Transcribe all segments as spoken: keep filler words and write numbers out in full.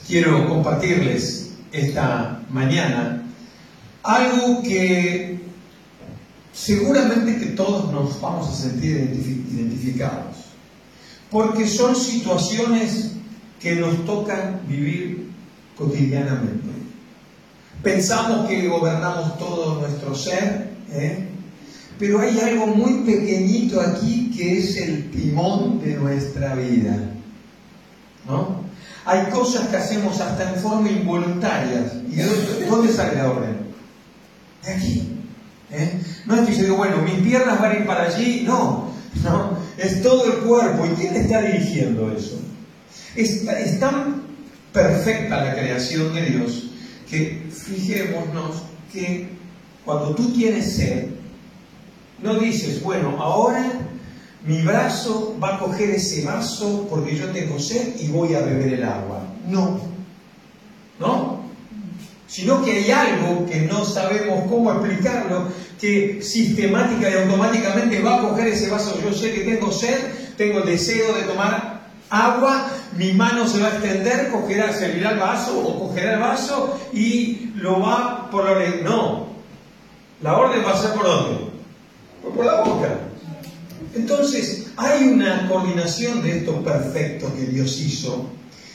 quiero compartirles esta mañana algo que seguramente que todos nos vamos a sentir identificados, porque son situaciones que nos tocan vivir cotidianamente. Pensamos que gobernamos todo nuestro ser, ¿eh? Pero hay algo muy pequeñito aquí que es el timón de nuestra vida, ¿no? Hay cosas que hacemos hasta en forma involuntaria. ¿Y de dónde, dónde sale la orden? De aquí. ¿Eh? No es que yo digo, bueno, mis piernas van a ir para allí. No, no, es todo el cuerpo. ¿Y quién está dirigiendo eso? Es, es tan perfecta la creación de Dios que fijémonos que cuando tú tienes sed, no dices, bueno, ahora mi brazo va a coger ese vaso porque yo tengo sed y voy a beber el agua. No, ¿no? Sino que hay algo que no sabemos cómo explicarlo, que sistemática y automáticamente va a coger ese vaso. Yo sé que tengo sed, tengo el deseo de tomar agua, mi mano se va a extender, cogerá, servirá el vaso o cogerá el vaso y lo va por la oreja. No, la orden va a ser por dónde, por la boca. Entonces hay una coordinación de esto perfecto que Dios hizo,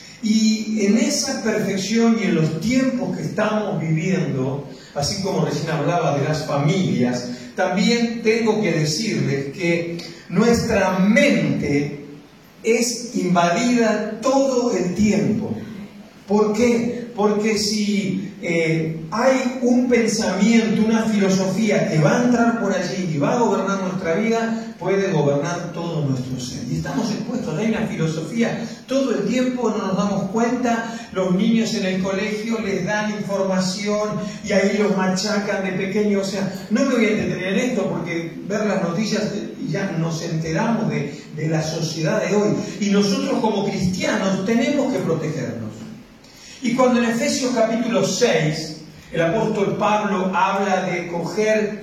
y en esa perfección y en los tiempos que estamos viviendo, así como recién hablaba de las familias, también tengo que decirles que nuestra mente es invadida todo el tiempo. ¿Por qué? Porque si eh, hay un pensamiento, una filosofía que va a entrar por allí y va a gobernar nuestra vida, puede gobernar todo nuestro ser. Y estamos expuestos, hay una filosofía todo el tiempo, no nos damos cuenta. Los niños en el colegio les dan información y ahí los machacan de pequeños. O sea, no me voy a entretener en esto porque ver las noticias ya nos enteramos de, de la sociedad de hoy. Y nosotros como cristianos tenemos que protegernos. Y cuando en Efesios capítulo seis el apóstol Pablo habla de coger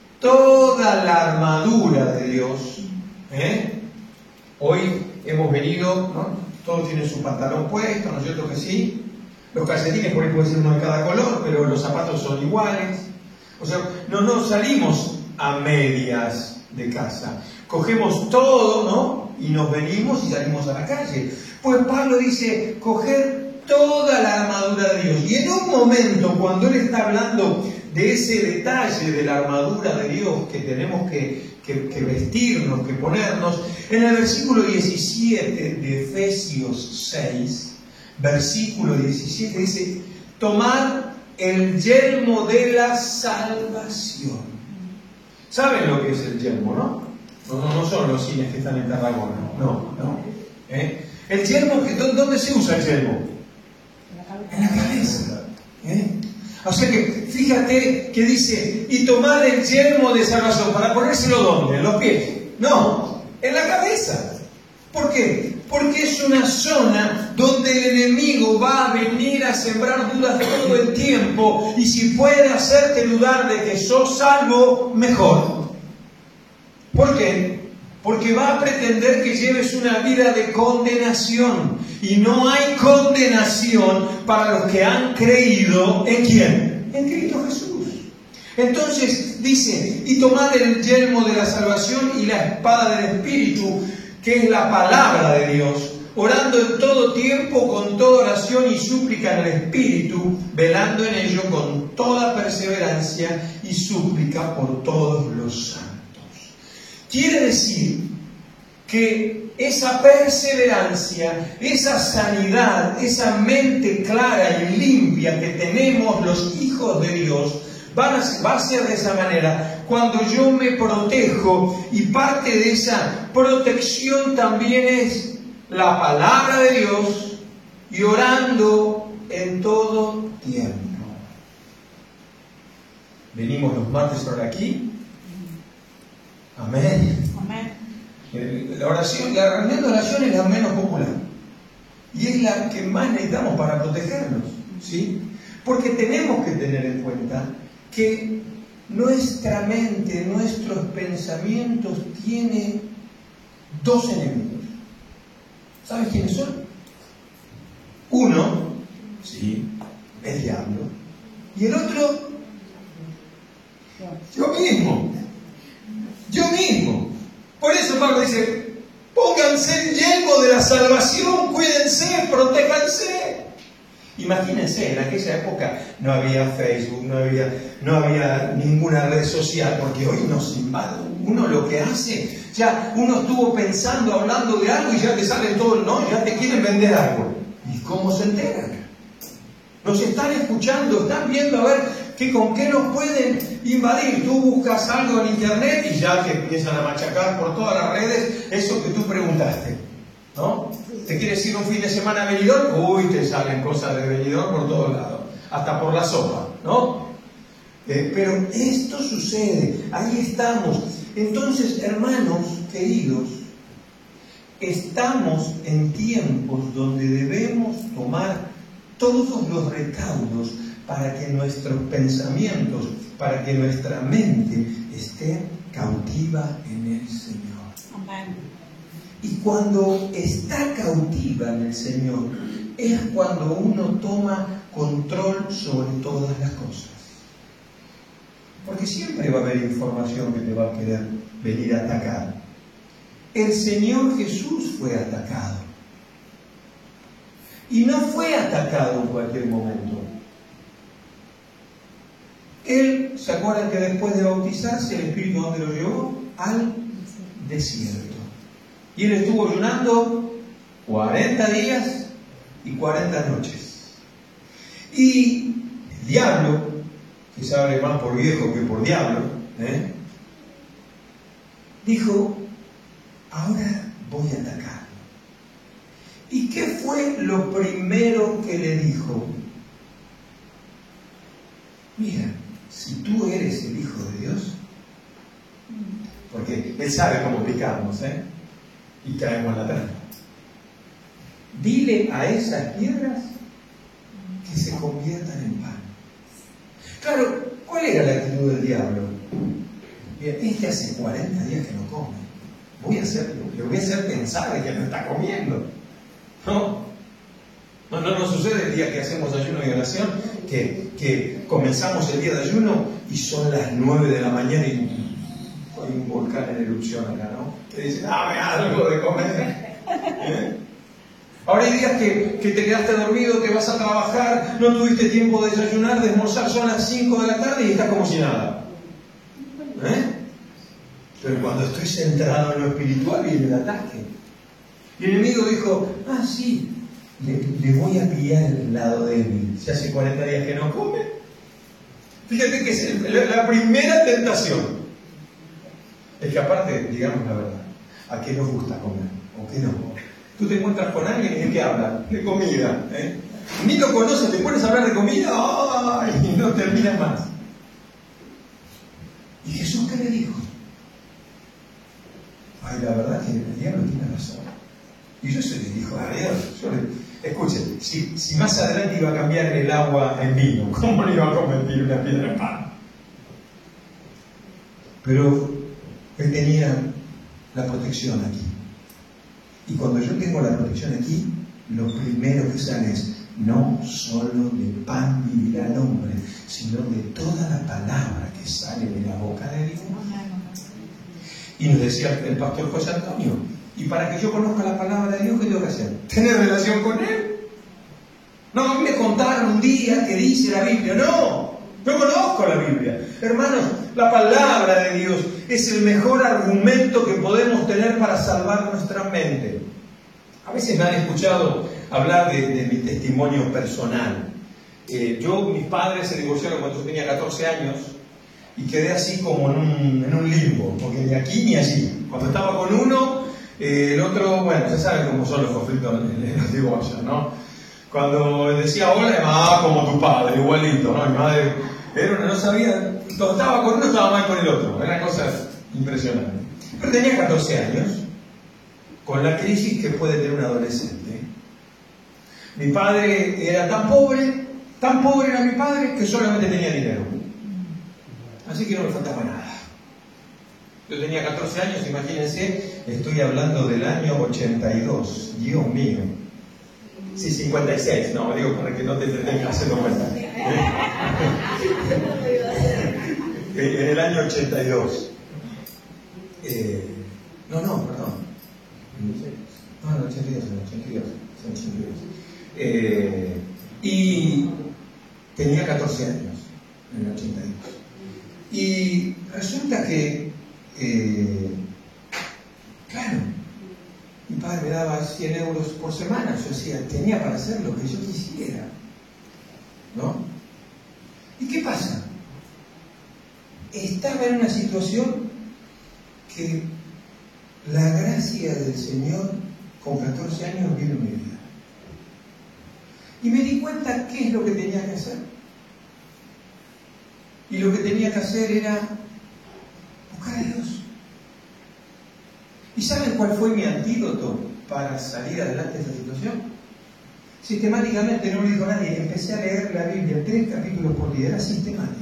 toda la armadura de Dios, ¿eh? Hoy hemos venido, ¿no? Todos tienen su pantalón puesto, ¿no es cierto que sí? Los calcetines por ahí puede ser uno de cada color, pero los zapatos son iguales. O sea, no nos salimos a medias de casa. Cogemos todo, ¿no? Y nos venimos y salimos a la calle. Pues Pablo dice, coger toda la armadura de Dios. Y en un momento, cuando él está hablando de ese detalle de la armadura de Dios que tenemos que, que, que vestirnos, que ponernos, en el versículo diecisiete de Efesios seis, versículo diecisiete, dice, tomad el yelmo de la salvación. ¿Saben lo que es el yelmo, no? No, no, no son los cines que están en Tarragona, no, no. ¿Eh? El yelmo, ¿dónde se usa el yelmo? En la cabeza. ¿Eh? O sea que, fíjate que dice, y tomad el yelmo de salvación, ¿para ponérselo dónde? ¿En los pies? No, en la cabeza. ¿Por qué? Porque es una zona donde el enemigo va a venir a sembrar dudas todo el tiempo, y si puede hacerte dudar de que sos salvo, mejor. ¿Por qué? Porque va a pretender que lleves una vida de condenación. Y no hay condenación para los que han creído ¿en quién? En Cristo Jesús. Entonces dice, y tomad el yelmo de la salvación y la espada del Espíritu, que es la palabra de Dios, orando en todo tiempo con toda oración y súplica en el Espíritu, velando en ello con toda perseverancia y súplica por todos los santos. Quiere decir que esa perseverancia, esa sanidad, esa mente clara y limpia que tenemos los hijos de Dios, van a, va a ser de esa manera cuando yo me protejo, y parte de esa protección también es la palabra de Dios y orando en todo tiempo. Venimos los martes por aquí. Amén. Amén. La oración, la reunión de oración es la menos popular y es la que más necesitamos para protegernos, ¿sí? Porque tenemos que tener en cuenta que nuestra mente, nuestros pensamientos tienen dos enemigos. ¿Sabes quiénes son? Uno Sí, el diablo. Y el otro, yo mismo. Yo mismo. Por eso Pablo dice, pónganse el yelmo de la salvación, cuídense, protéjanse. Imagínense, en aquella época no había Facebook, no había, no había ninguna red social, porque hoy nos invade. Uno lo que hace, ya uno estuvo pensando, hablando de algo y ya te sale todo, ¿no? Ya te quieren vender algo. ¿Y cómo se enteran? Nos están escuchando, están viendo a ver que con qué nos pueden invadir. Tú buscas algo en internet y ya te empiezan a machacar por todas las redes eso que tú preguntaste, ¿no? ¿Te quieres ir un fin de semana a Benidorm? Uy, te salen cosas de Benidorm por todos lados, hasta por la sopa, ¿no? Eh, pero esto sucede, ahí estamos. Entonces, hermanos queridos, estamos en tiempos donde debemos tomar todos los recaudos para que nuestros pensamientos, para que nuestra mente esté cautiva en el Señor. Amén. Y cuando está cautiva en el Señor, es cuando uno toma control sobre todas las cosas. Porque siempre va a haber información que te va a querer venir a atacar. El Señor Jesús fue atacado. Y no fue atacado en cualquier momento. Él, ¿se acuerdan que después de bautizarse, el Espíritu ¿dónde lo llevó? Al desierto. Y él estuvo ayunando cuarenta días y cuarenta noches. Y el diablo, que sabe más por viejo que por diablo, ¿eh? dijo, ahora voy a atacar. ¿Y qué fue lo primero que le dijo? Mira, si tú eres el Hijo de Dios, porque Él sabe cómo picamos, ¿eh? Y caemos en la trampa. Dile a esas piedras que se conviertan en pan. Claro, ¿cuál era la actitud del diablo? Bien, este hace cuarenta días que no come. Voy a hacer, le voy a hacer pensar de que no está comiendo. ¿No? No, no nos sucede el día que hacemos ayuno y oración, que, que comenzamos el día de ayuno y son las nueve de la mañana y hay un volcán en erupción acá, ¿no? Que dice, dame algo de comer. ¿Eh? Ahora hay días que, que te quedaste dormido, te vas a trabajar, no tuviste tiempo de desayunar, de almorzar, son las cinco de la tarde y estás como si nada. ¿Eh? Pero cuando estoy centrado en lo espiritual viene el ataque. Y el enemigo dijo, ah, sí, le, le voy a pillar el lado débil. Si hace cuarenta días que no come. Fíjate que es el, la, la primera tentación. Es que aparte, digamos la verdad, ¿a qué nos gusta comer? ¿O qué no? Tú te encuentras con alguien y ¿de qué habla? De comida. ¿eh? Ni lo conoces, te pones a hablar de comida, ¡ay! Y no terminas más. ¿Y Jesús qué le dijo? Ay, la verdad que el diablo tiene razón. Y yo se le dijo a Dios, yo le, escuche, si, si más adelante iba a cambiar el agua en vino, ¿cómo le iba a convertir una piedra en pan? Pero él tenía la protección aquí. Y cuando yo tengo la protección aquí, lo primero que sale es, no solo de pan vivirá el hombre, sino de toda la palabra que sale de la boca de Dios. Y nos decía el pastor José Antonio, y para que yo conozca la palabra de Dios, ¿qué tengo que hacer? ¿Tener relación con Él? No, a mí me contaron un día que dice la Biblia. No, yo conozco la Biblia. Hermanos, la palabra de Dios es el mejor argumento que podemos tener para salvar nuestra mente. A veces me han escuchado hablar de, de mi testimonio personal. Eh, yo, mis padres se divorciaron cuando yo tenía catorce años y quedé así como en un, en un limbo, porque ni aquí ni allí. Cuando estaba con uno, eh, el otro, bueno, ya saben cómo son los conflictos en los divorcios, ¿no? Cuando decía hola, ah, como tu padre, igualito, ¿no? Mi madre era, no sabía, cuando estaba con uno estaba mal con el otro, era cosa impresionante. Pero tenía catorce años, con la crisis que puede tener un adolescente. Mi padre era tan pobre, tan pobre era mi padre, que solamente tenía dinero. Así que no me faltaba nada. Yo tenía catorce años, imagínense, estoy hablando del año ochenta y dos, Dios mío. Sí, cincuenta y seis, no, digo para que no te tengas haciendo cuenta. En el año ochenta y dos. Eh, no, no, perdón. No, en el ochenta y dos, en el ochenta y dos. En el ochenta y dos. Eh, y tenía catorce años en el ochenta y dos. Y resulta que, eh, claro, mi padre me daba cien euros por semana. Yo decía, tenía para hacer lo que yo quisiera, ¿no? ¿Y qué pasa? Estaba en una situación que la gracia del Señor con catorce años vino en mi vida. Y me di cuenta qué es lo que tenía que hacer. Y lo que tenía que hacer era buscar a Dios. ¿Y saben cuál fue mi antídoto para salir adelante de esta situación? Sistemáticamente, no lo dijo nadie, empecé a leer la Biblia, tres capítulos por día, era sistemático.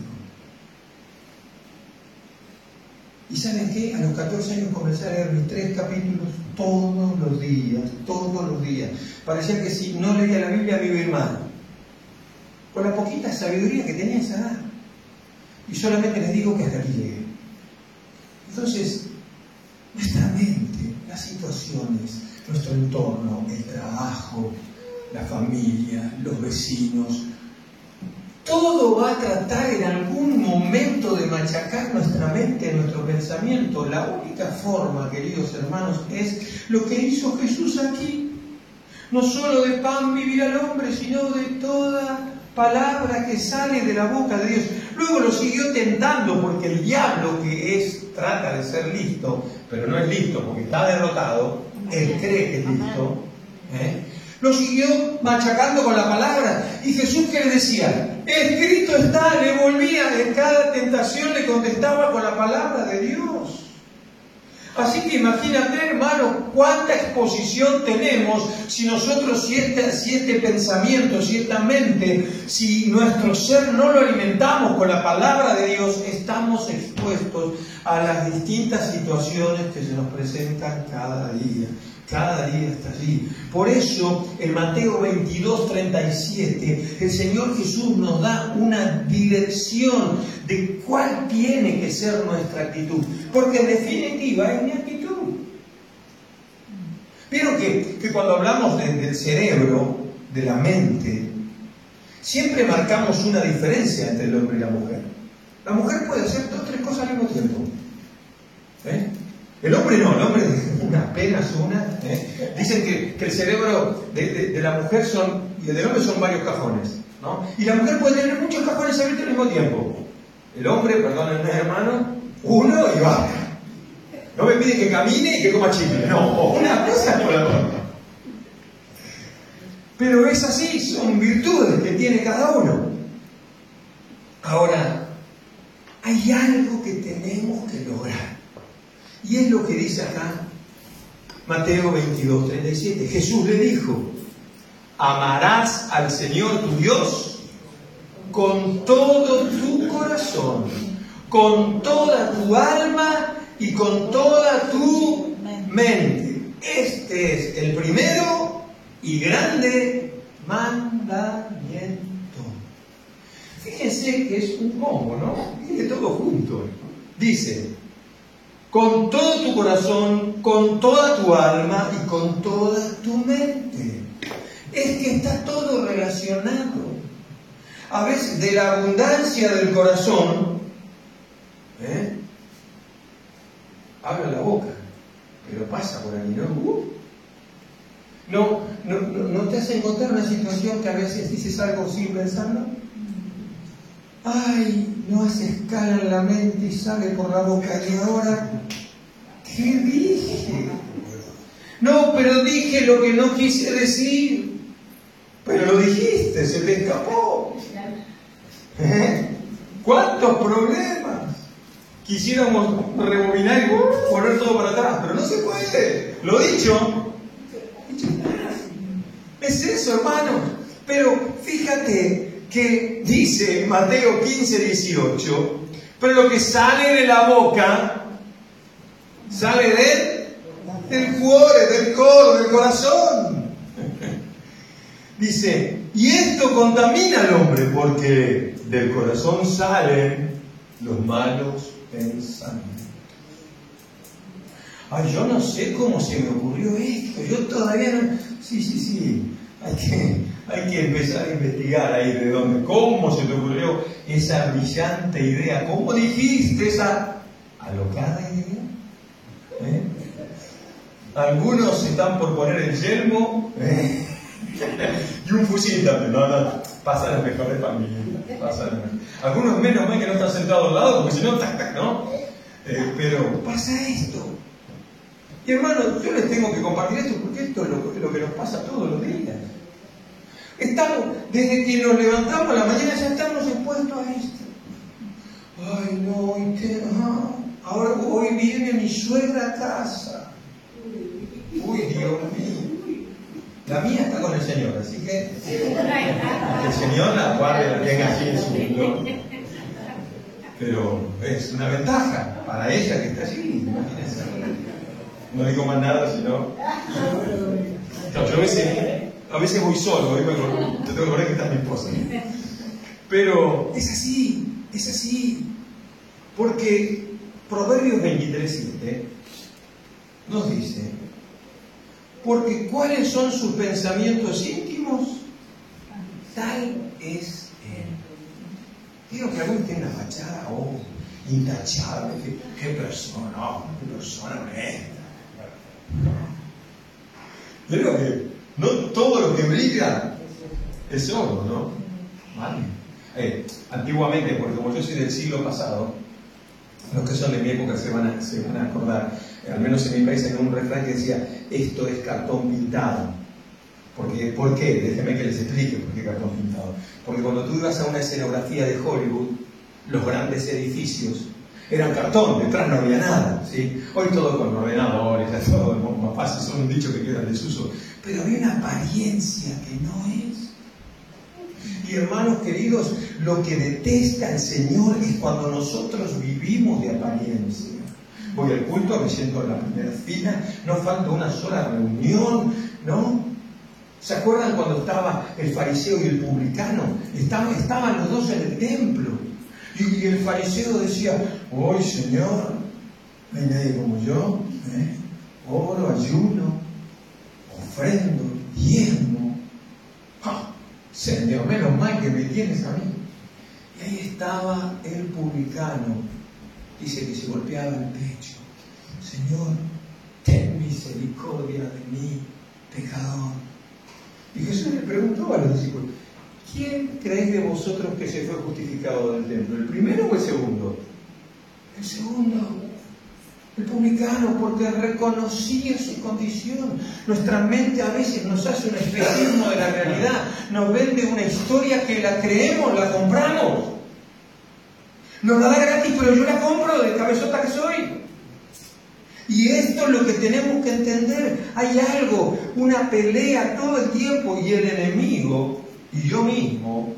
¿Y saben qué? A los catorce años comencé a leer mis tres capítulos todos los días, todos los días. Parecía que si no leía la Biblia me iba a ir mal. Con la poquita sabiduría que tenía esa edad. Y solamente les digo que hasta aquí llegué. Entonces, nuestra mente, las situaciones, nuestro entorno, el trabajo, la familia, los vecinos, todo va a tratar en algún momento de machacar nuestra mente, nuestro pensamiento. La única forma, queridos hermanos, es lo que hizo Jesús aquí. No solo de pan vivirá el hombre, sino de toda palabra que sale de la boca de Dios. Luego lo siguió tentando, porque el diablo, que es, trata de ser listo, pero no es listo porque está derrotado, él cree que es listo, ¿eh? Lo siguió machacando con la palabra. Y Jesús, ¿qué le decía? Escrito está, le volvía, en cada tentación le contestaba con la palabra de Dios. Así que imagínate, hermano, cuánta exposición tenemos si nosotros, si este, si este pensamiento, si esta mente, si nuestro ser no lo alimentamos con la palabra de Dios, estamos expuestos a las distintas situaciones que se nos presentan cada día. Cada día está allí. Por eso, en Mateo veintidós, treinta y siete, el Señor Jesús nos da una dirección de cuál tiene que ser nuestra actitud. Porque en definitiva es mi actitud. Vieron que, que cuando hablamos de, del cerebro, de la mente, siempre marcamos una diferencia entre el hombre y la mujer. La mujer puede hacer dos o tres cosas al mismo tiempo. ¿Eh? El hombre no, el hombre una apenas una. ¿eh? Dicen que, que el cerebro de, de, de la mujer son, y el del hombre son varios cajones, ¿no? Y la mujer puede tener muchos cajones abiertos al mismo tiempo. El hombre, perdónenme hermano, uno y va. No me pide que camine y que coma chicle, no, una cosa por la otra. Pero es así, son virtudes que tiene cada uno. Ahora, hay algo que tenemos que lograr. Y es lo que dice acá Mateo veintidós, treinta y siete. Jesús le dijo: amarás al Señor tu Dios con todo tu corazón, con toda tu alma y con toda tu mente. Este es el primero y grande mandamiento. Fíjense que es un combo, ¿no? Fíjense todo junto. Dice: con todo tu corazón, con toda tu alma y con toda tu mente. Es que está todo relacionado. A veces de la abundancia del corazón, ¿eh? habla la boca, pero pasa por ahí, ¿no? Uh. No, no, no, ¿no te hace encontrar una situación que a veces dices algo sin pensarlo? Ay, no hace escala en la mente y sale por la boca. Y ahora, ¿qué dije? No, pero dije lo que no quise decir. Pero lo dijiste, se te escapó. ¿Eh? ¿Cuántos problemas? Quisiéramos rebobinar y poner todo para atrás, pero no se puede. Lo dicho. Es eso, hermano. Pero fíjate que dice Mateo quince, dieciocho, pero lo que sale de la boca sale del, del cuore, del coro, del corazón. Dice, y esto contamina al hombre porque del corazón salen los malos pensamientos. Ay, yo no sé cómo se me ocurrió esto, yo todavía no... Sí, sí, sí, hay que, hay que empezar a investigar ahí de dónde, cómo se te ocurrió esa brillante idea, cómo dijiste esa alocada idea. ¿Eh? Algunos están por poner el yelmo, ¿eh? Y un fusil también, no, no, pasa lo mejor de familia, pasa lo mejor. Algunos menos mal que no están sentados al lado, porque si no, tac, tac, ¿no? Eh, pero pasa esto. Y hermanos, yo les tengo que compartir esto porque esto es lo, lo que nos pasa todos los días. Estamos, desde que nos levantamos a la mañana ya estamos expuestos a esto. Ay, no, y te, ah, ahora hoy viene mi suegra a casa. Uy, Dios mío. La mía está con el Señor, así que el Señor la guarde, la tenga así en su gloria. Pero es una ventaja para ella que está allí, imagínense. No digo más nada, sino... No, yo a veces, a veces voy solo, yo tengo que acordar que está mi esposa. Pero es así, es así. Porque Proverbios veintitrés siete nos dice, porque ¿cuáles son sus pensamientos íntimos? Tal es él. Digo que algunos tienen una fachada, oh, intachable, qué, qué persona, oh, qué persona honesta. Yo digo que no todo lo que brilla es oro, ¿no? Vale. Eh, antiguamente, porque como yo soy del siglo pasado, los que son de mi época se van a, se van a acordar, eh, al menos en mi país hay un refrán que decía, esto es cartón pintado. Porque, ¿por qué? Déjenme que les explique por qué cartón pintado. Porque cuando tú ibas a una escenografía de Hollywood, los grandes edificios eran cartón, detrás no había nada, ¿sí? Hoy todo con ordenadores, ya todo más fácil, son un dicho que queda en desuso. Pero había una apariencia que no es. Y hermanos queridos, lo que detesta el Señor es cuando nosotros vivimos de apariencia. Voy al culto, me siento en la primera fila, no falta una sola reunión, ¿no? ¿Se acuerdan cuando estaba el fariseo y el publicano? Estaban, estaban los dos en el templo. Y, y el fariseo decía, hoy Señor, no hay nadie como yo, ¿eh? Oro, ayuno, ofrendo, diezmo. ¡Ah! Señor, menos mal que me tienes a mí. Y ahí estaba el publicano, dice que se golpeaba el pecho. Señor, ten misericordia de mí, pecador. Y Jesús le preguntó a los discípulos, ¿quién creéis de vosotros que se fue justificado del templo? ¿El primero o el segundo? El segundo. El publicano, porque reconocía su condición. Nuestra mente a veces nos hace un espejismo de la realidad, nos vende una historia que la creemos, la compramos. Nos la da gratis, pero yo la compro de cabezota que soy. Y esto es lo que tenemos que entender. Hay algo, una pelea todo el tiempo, y el enemigo y yo mismo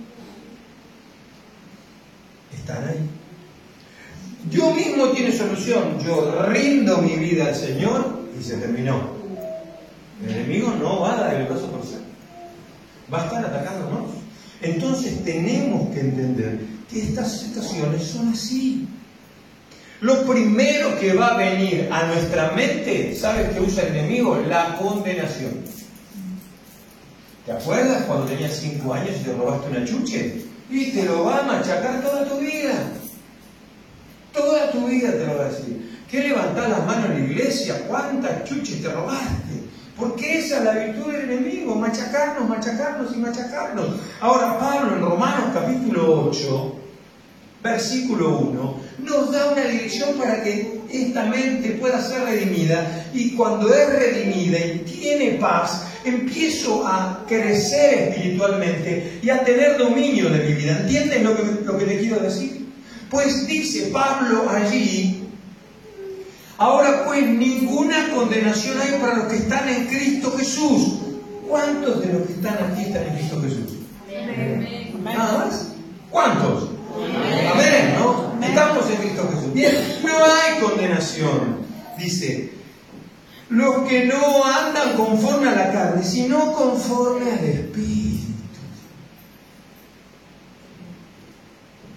están ahí. Yo mismo tiene solución. Yo rindo mi vida al Señor y se terminó. El enemigo no va a dar el brazo por ser. Va a estar atacándonos. Entonces tenemos que entender que estas situaciones son así. Lo primero que va a venir a nuestra mente, ¿sabes qué usa el enemigo? La condenación. ¿Te acuerdas cuando tenías cinco años y te robaste una chuche? Y te lo va a machacar toda tu vida. Toda tu vida te lo va a decir. ¿Qué levantás las manos en la iglesia? ¿Cuántas chuches te robaste? Porque esa es la virtud del enemigo, machacarnos, machacarnos y machacarnos. Ahora Pablo en Romanos capítulo ocho, versículo uno, nos da una dirección para que esta mente pueda ser redimida, y cuando es redimida y tiene paz, empiezo a crecer espiritualmente y a tener dominio de mi vida. ¿Entienden lo que, lo que te quiero decir? Pues dice Pablo allí, ahora pues ninguna condenación hay para los que están en Cristo Jesús. ¿Cuántos de los que están aquí están en Cristo Jesús? Amén. ¿Nada más? ¿Cuántos? Amén, Amén ¿no? Amén. Estamos en Cristo Jesús. Bien, no hay condenación. Dice, los que no andan conforme a la carne, sino conforme al Espíritu.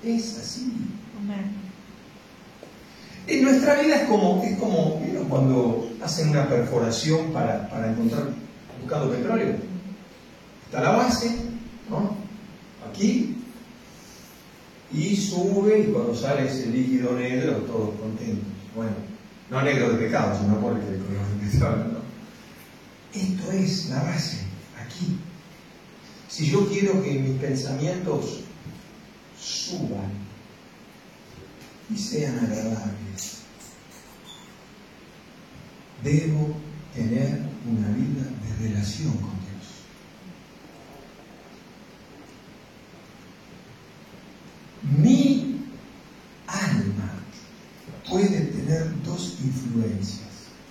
es así. Amén. En nuestra vida es como, es como ¿vieron cuando hacen una perforación para, para encontrar, buscando petróleo? Está la base, ¿no? Aquí, y sube, y cuando sale ese líquido negro, todos contentos. Bueno, no negro de pecado, sino porque el color de petróleo, ¿no? Esto es la base, aquí. Si yo quiero que mis pensamientos suban y sean agradables, debo tener una vida de relación con Dios. Mi alma puede tener dos influencias,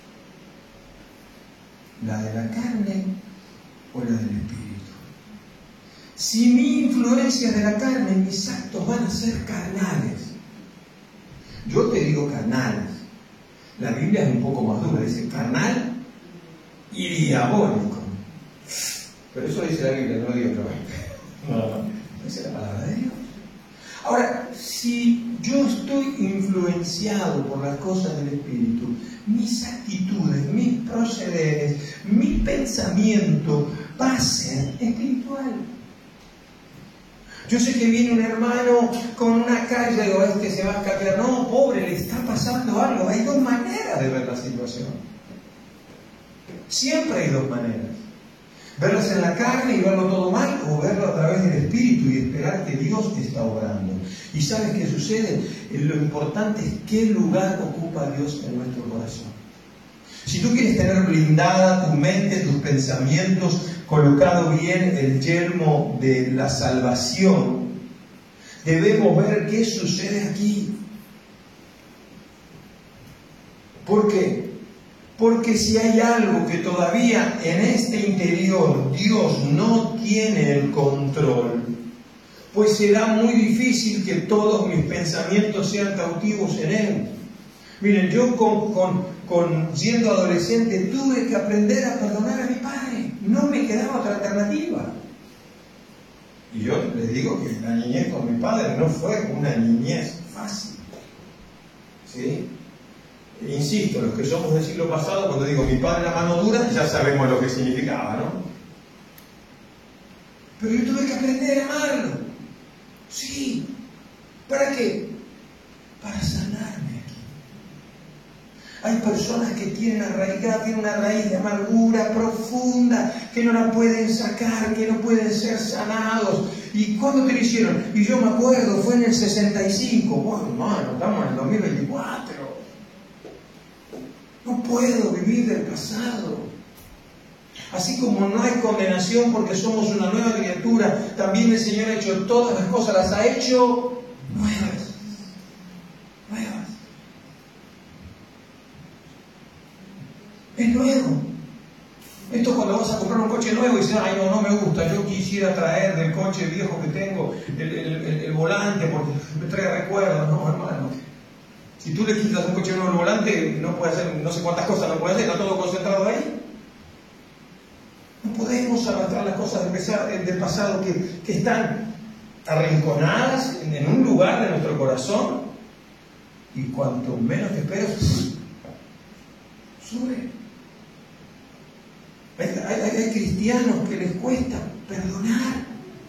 la de la carne o la del espíritu. Si mi influencia es de la carne, mis actos van a ser carnales. Yo te digo carnales. La Biblia es un poco más dura, dice carnal y diabólico. Pero eso dice la Biblia, no lo digo otra vez. No, no, dice la palabra de Dios. Ahora, si yo estoy influenciado por las cosas del Espíritu, mis actitudes, mis procederes, mi pensamiento va a ser espiritual. Yo sé que viene un hermano con una calle, digo, este se va a cambiar. No, pobre, le está pasando algo. Hay dos maneras de ver la situación. Siempre hay dos maneras. Verlas en la carne y verlo todo mal, o verlo a través del Espíritu y esperar que Dios te está obrando. ¿Y sabes qué sucede? Lo importante es qué lugar ocupa Dios en nuestro corazón. Si tú quieres tener blindada tu mente, tus pensamientos, colocado bien el yelmo de la salvación, debemos ver qué sucede aquí. ¿Por qué? Porque si hay algo que todavía en este interior Dios no tiene el control, pues será muy difícil que todos mis pensamientos sean cautivos en Él. Miren, yo con, con, con siendo adolescente tuve que aprender a perdonar a mi padre. No me quedaba otra alternativa. Y yo les digo que la niñez con mi padre no fue una niñez fácil. ¿Sí? Insisto, los que somos del siglo pasado, cuando digo mi padre la mano dura, ya sabemos lo que significaba, ¿no? Pero yo tuve que aprender a amarlo. Sí. ¿Para qué? Para sanarme aquí. Hay personas que tienen arraigada, tienen una raíz de amargura profunda, que no la pueden sacar, que no pueden ser sanados. ¿Y cuándo te lo hicieron? Y yo me acuerdo, fue en el sesenta y cinco. Bueno, hermano, estamos en el dos mil veinticuatro. No puedo vivir del pasado. Así como no hay condenación porque somos una nueva criatura, también el Señor ha hecho todas las cosas, las ha hecho nuevas. Nuevas. Es nuevo. Esto cuando vas a comprar un coche nuevo y dices, ay no, no me gusta, yo quisiera traer del coche viejo que tengo el, el, el, el volante porque me trae recuerdos. No, hermano. Si tú le quitas un coche nuevo el volante, no puede hacer, no sé cuántas cosas no puede hacer, está todo concentrado ahí. No podemos arrastrar las cosas del, del pasado que, que están arrinconadas en, en un lugar de nuestro corazón, y cuanto menos te esperas, sube. Hay, hay, hay cristianos que les cuesta perdonar.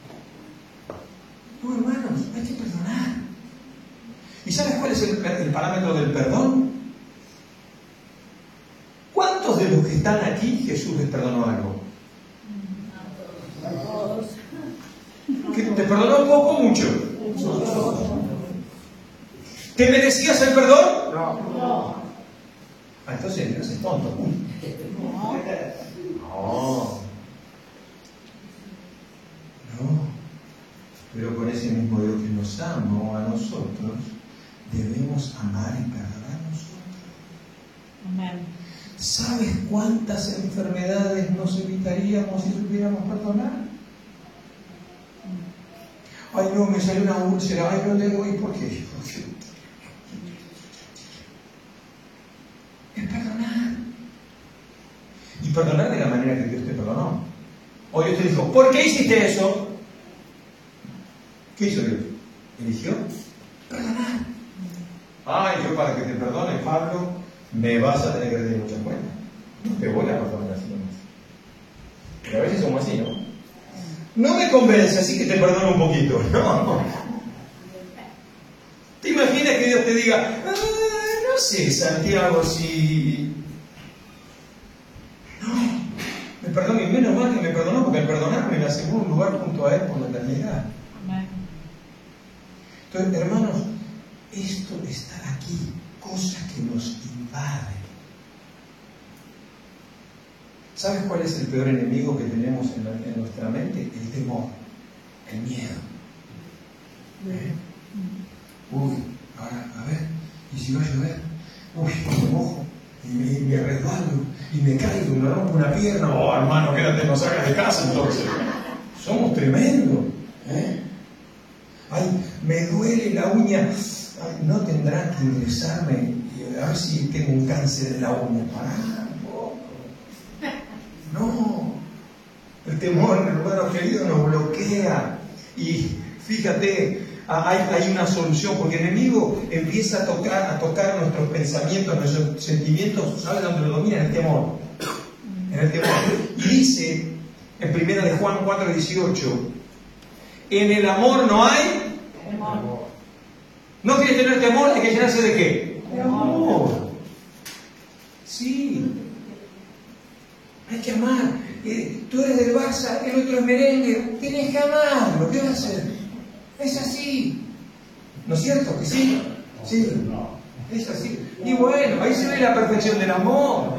No, hermanos, hay que perdonar. ¿Y sabes cuál es el, el parámetro del perdón? ¿Cuántos de los que están aquí Jesús les perdonó algo? ¿Que te perdonó poco o mucho? ¿Te merecías el perdón? No. Ah, entonces no seas tonto. No. No. Pero con ese mismo Dios que nos ama a nosotros, debemos amar y perdonar a nosotros. Amén. ¿Sabes cuántas enfermedades nos evitaríamos si supiéramos perdonar? Ay, no, me salió una úlcera. Ay, no tengo. ¿Y por qué? Porque... es perdonar. Y perdonar de la manera que Dios te perdonó. O Dios te dijo, ¿por qué hiciste eso? ¿Qué hizo Dios? Eligió perdonar. Ay, yo para que te perdone, Pablo, me vas a tener que tener muchas cuentas. No te voy a perdonar así nomás. Pero a veces somos así, ¿no? No me convence, así que te perdono un poquito. No. ¿Te imaginas que Dios te diga, ah, no sé, Santiago, si... No, me perdonó, y menos mal que me perdonó, porque al perdonarme me aseguro un lugar junto a Él por la eternidad. Entonces, hermanos, esto de estar aquí, cosa que nos invade. ¿Sabes cuál es el peor enemigo que tenemos en, la, en nuestra mente? El temor, el miedo. ¿Eh? Uy, ahora, a ver, ¿y si va a llover? Uy, me mojo, y me, y me resbalo, y me caigo, y me rompo una pierna. Oh, hermano, quédate, no salgas de casa entonces. Somos tremendos. ¿Eh? Ay, me duele la uña. Ay, no tendrán que ingresarme y a ver si tengo un cáncer en la uña. Pará un poco. No. El temor, hermano querido, nos bloquea. Y fíjate, hay, hay una solución, porque el enemigo empieza a tocar, a tocar nuestros pensamientos, nuestros sentimientos. ¿Sabes dónde lo domina? En el temor. En el temor. Y dice en primera de Juan cuatro dieciocho, en el amor no hay temor. ¿No quieres tener temor? ¿Hay que llenarse de qué? De amor. Sí. Hay que amar. Eh, tú eres del Barça, el otro es merengue. Tienes que amarlo. ¿Qué vas a hacer? Es así. ¿No es cierto que sí? Sí. Es así. Y bueno, ahí se ve la perfección del amor.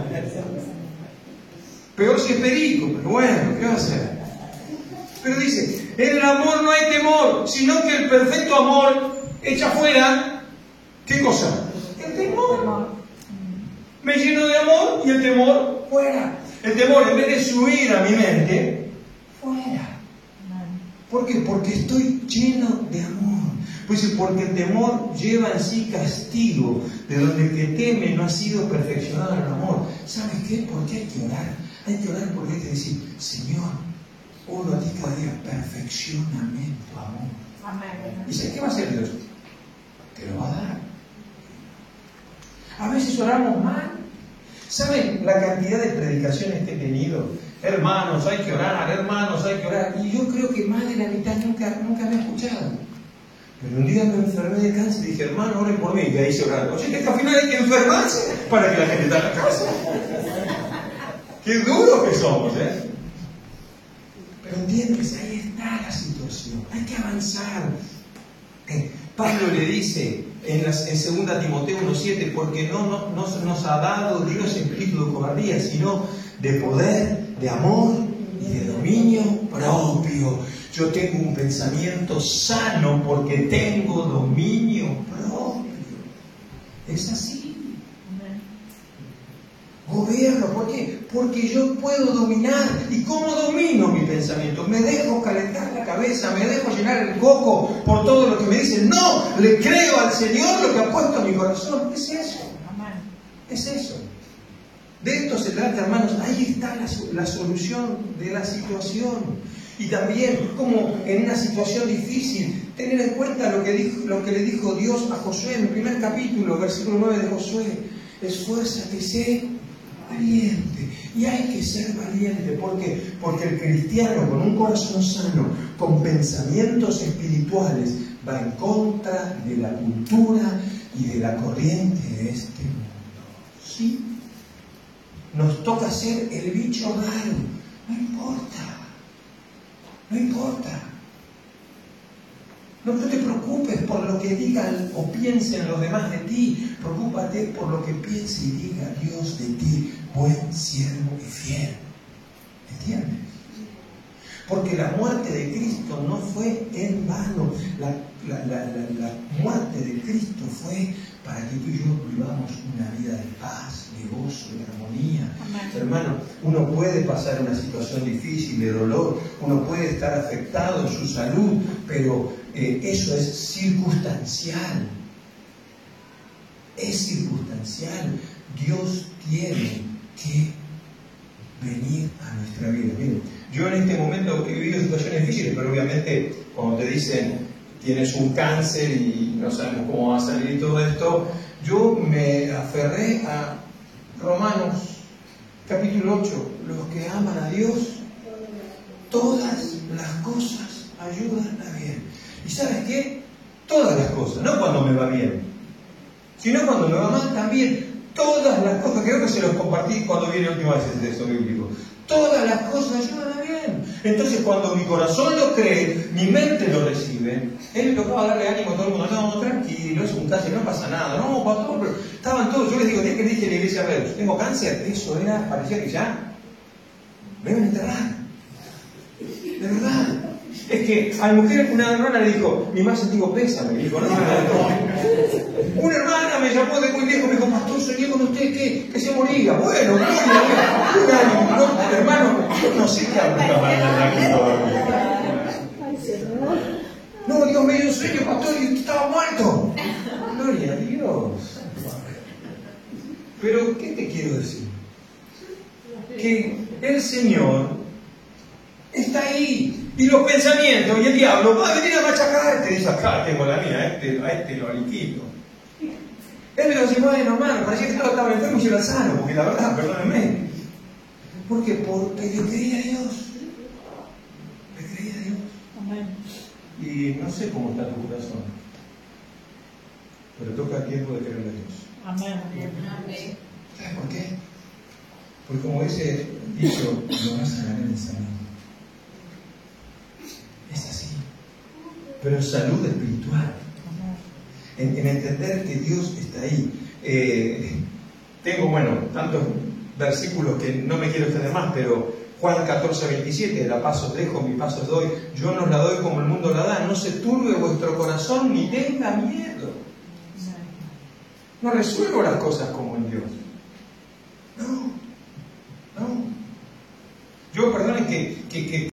Peor si es perico, pero bueno, ¿qué vas a hacer? Pero dice, en el amor no hay temor, sino que el perfecto amor echa fuera, ¿qué cosa? El temor. Me lleno de amor y el temor fuera. El temor, en vez de subir a mi mente, fuera. ¿Por qué? Porque estoy lleno de amor. Pues porque el temor lleva en sí castigo, de donde el que teme no ha sido perfeccionado en el amor. ¿Sabes qué? Porque hay que orar. Hay que orar porque hay que decir, Señor, oro a ti cada día, perfeccioname tu amor. Amén. ¿Y sabes qué va a hacer Dios? Te lo va a dar. A veces oramos mal. ¿Saben la cantidad de predicaciones que he tenido? Hermanos, hay que orar, hermanos, hay que orar. Y yo creo que más de la mitad nunca, nunca me ha escuchado. Pero un día me enfermé de cáncer y dije, hermano, oren por mí. Y ahí se oraron. Oye, que al final hay que enfermarse para que la gente esté en la casa. Qué duros que somos, ¿eh? Pero entiendes, ahí está la situación. Hay que avanzar. Eh, Pablo le dice en, las, en segunda Timoteo uno siete, porque no, no, no nos ha dado Dios espíritu de cobardía, sino de poder, de amor y de dominio propio. Yo tengo un pensamiento sano porque tengo dominio propio. Es así. Gobierno, ¿por qué? Porque yo puedo dominar. ¿Y cómo domino mi pensamiento? Me dejo calentar la cabeza, me dejo llenar el coco por todo lo que me dicen. No, le creo al Señor lo que ha puesto en mi corazón. Es eso. Es eso. De esto se trata, hermanos. Ahí está la, la solución de la situación. Y también, como en una situación difícil, tener en cuenta lo que, dijo, lo que le dijo Dios a Josué en el primer capítulo, versículo nueve de Josué. Esfuérzate y sé valiente. Y hay que ser valiente. ¿Por qué? Porque el cristiano con un corazón sano, con pensamientos espirituales, va en contra de la cultura y de la corriente de este mundo. ¿Sí? Nos toca ser el bicho raro. No importa. No importa. No, no te preocupes por lo que digan o piensen los demás de ti. Preocúpate por lo que piense y diga Dios de ti, buen siervo y fiel. ¿Entiendes? Porque la muerte de Cristo no fue en vano. La, la, la, la, la muerte de Cristo fue para que tú y yo vivamos una vida de paz, de gozo, de armonía. Amén. Hermano, uno puede pasar una situación difícil, de dolor, uno puede estar afectado en su salud, pero eh, eso es circunstancial. Es circunstancial. Dios tiene que venir a nuestra vida. Miren, yo en este momento he vivido situaciones difíciles, pero obviamente cuando te dicen tienes un cáncer y no sabemos cómo va a salir todo esto, yo me aferré a Romanos capítulo ocho, los que aman a Dios, todas las cosas ayudan a bien. ¿Y sabes qué? Todas las cosas, no cuando me va bien, sino cuando me va mal también. Todas las cosas, creo que se los compartí cuando viene la última vez el texto bíblico. Todas las cosas ayudan a bien. Entonces, cuando mi corazón lo cree, mi mente lo recibe, él le tocaba darle ánimo a todo el mundo. No, tranquilo, es un cáncer, no pasa nada. No, pastor, pero estaban todos. Yo les digo, ¿qué que dije en la iglesia? A ver, ¿tengo cáncer? Eso era, parecía que ya me iban a enterrar. De verdad. Es que a mi mujer, una hermana le dijo, mi más antiguo pésame. Me dijo, no, no, no. Una hermana me llamó de muy lejos, me dijo, pastor, soñé con usted que, que se moría. Bueno, gloria a Dios. Un año, no, hermano, yo no sé qué hablo esta mañana aquí todavía. No, Dios me dio un sueño, pastor, y estaba muerto. Gloria a Dios. Pero, ¿qué te quiero decir? Que el Señor está ahí. Y los pensamientos y el diablo va a venir a machacar. Te dice, acá tengo la mía, a este, a este lo liquido. Él me lo dice, bueno, hermano, parecía que estaba enfermo y yo era sano, porque la verdad, perdónenme. ¿Por qué? Porque le creí a Dios. Le creí a Dios. Amén. Y no sé cómo está tu corazón, pero toca tiempo de creerle a Dios. Amén. ¿Sabes por qué? Porque como dice dicho, lo vas a ganar en salud. Es así. Pero en salud espiritual. En, en entender que Dios está ahí. Eh, tengo, bueno, tantos versículos que no me quiero extender más, pero Juan catorce, veintisiete, la paz os dejo, mi paz os doy, yo no os la doy como el mundo la da, no se turbe vuestro corazón ni tenga miedo. No resuelvo las cosas como en Dios. No, no. Yo, perdonen que, que, que